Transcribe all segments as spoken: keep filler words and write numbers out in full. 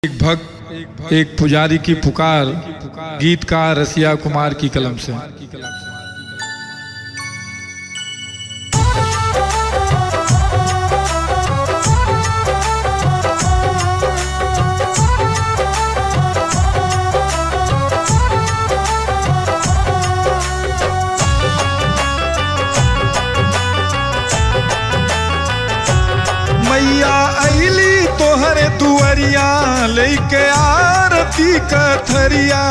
एक भक्त एक पुजारी की पुकार, गीतकार रसिया कुमार की कलम से। मैया अली तोहरे दुआरिया लेके आरती कथरिया।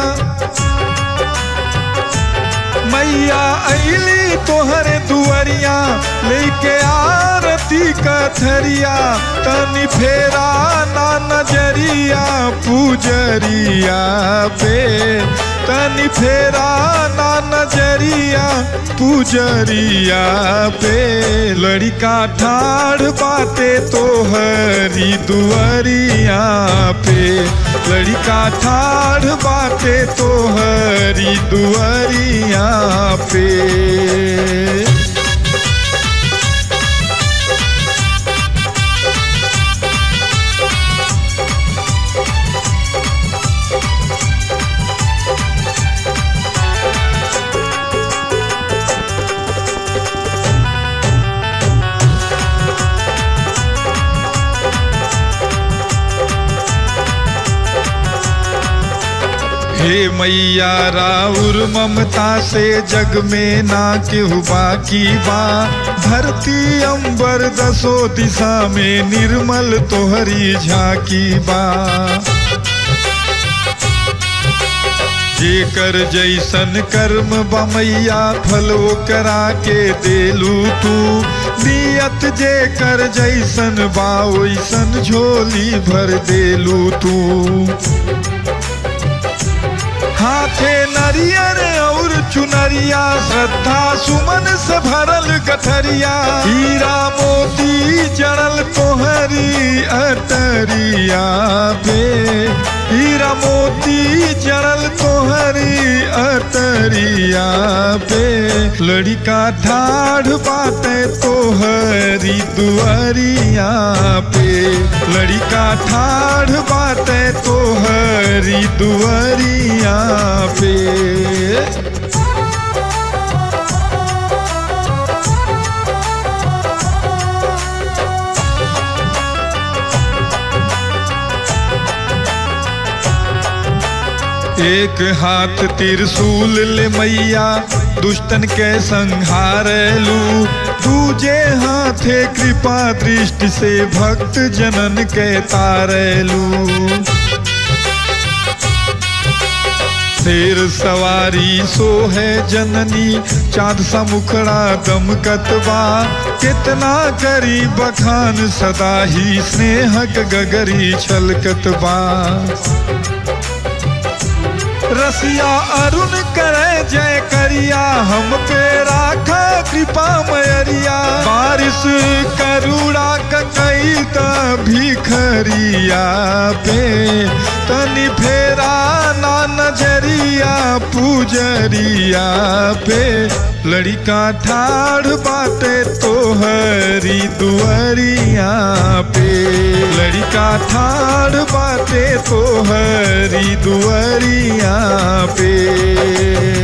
मैया अली तोहरे दुआरिया लेके आरती कथरिया। तनी फेरा ना नजरिया पुजरिया पे, तनी फेरा ना नजरिया पुजरिया पे। लड़का ठाड़ बाटे तोहरी दुआरिया पे, लड़का ठाड़ बाटे तोहरी दुआरिया पे। हे मैया राउर ममता से जग में ना केहू बाकी बा। धरती अंबर दसो दिशा में निर्मल तोहरी झाकी बा। जेकर जैसन कर्म बा मैया फल ओकरा के देलू तू। नियत जेकर जैसन बा ओइसन झोली भर देलू तू। हाथे नरियर और चुनरिया श्रद्धा सुमन से भरल गठरिया। हीरा मोती जड़ल तोहरी अटरिया पे, हीरा मोती जड़ल तोहरी अटरिया पे। लड़का ठाड़ बाटे तोहरी दुआरिया पे, लड़का ठाड़ बाटे तोहरी दुआरिया पे। एक हाथ त्रिशूल ले मैया दुष्टन के संहारेलू। दूजे हाथे कृपा दृष्टि से भक्त जनन के तारेलू। शेर सवारी सो है जननी चाँद सा मुखड़ा दमकत बा। कितना करी बखान सदा ही स्नेहक गगरी छलकत बा। रसिया अरुण करे जय करिया हम पे राखा कृपा मयरिया। बारिश करुणा कई भिखरिया पे, तनी फेरा ना नजरिया पुजरिया पे। लड़का ठाड़ बाटे तोहरी दुआरिया पे, लड़का ठाड़ बाटे तोहरी दुआरिया पे।